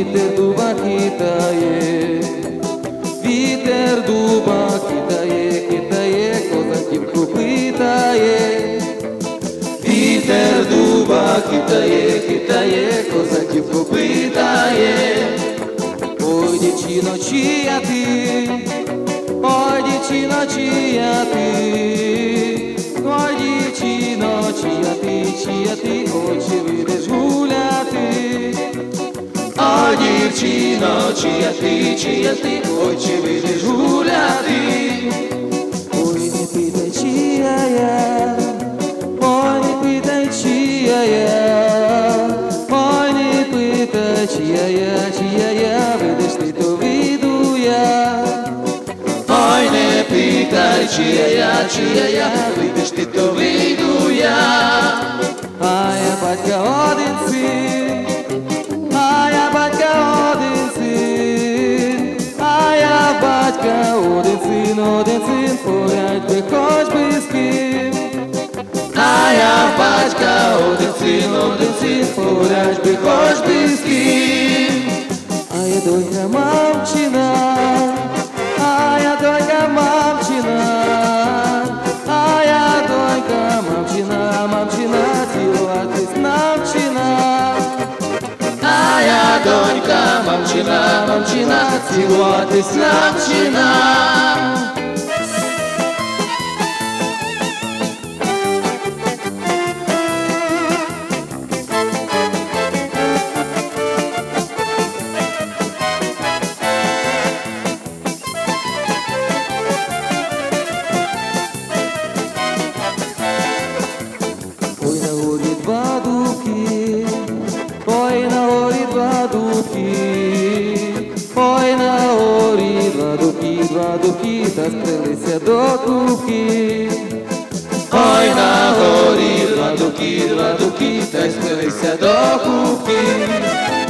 вітер дуба хитає, вітер дуба хитає, хитає, козаківку питає. Вітер дуба хитає, хитає, козаківку питає. Ой, дівчино, чия ти, ой, дівчино, чия ти, ой, дівчино, чия ти, ой, чи вийдеш гуляти. Ой, дівчино, чия ти, ой, чи вийдеш гуляти. Ой, не питай, чия я, ой, не питай, чия я, ой, не питай, чия я, вийдеш ти, то вийду я. Ой, не питай, чия я, вийдеш ти, то вийду я. А я батька один син, а я батька один син, а я батька один син, порядь би хоч би з ким. А я батька один син, порядь би хоч би з ким. А я донька мамчина, а я донька мамчина, а я донька мамчина, мамчина, цілуватись навчина. А я донька мамчина, мамчина, цілуватись навчина. Ой, на горі два дубки, ой, на горі два дубки, ой, на горі два дубки, та стрелися до кубки. Ой, на горі два дубки, та стрелися до кубки.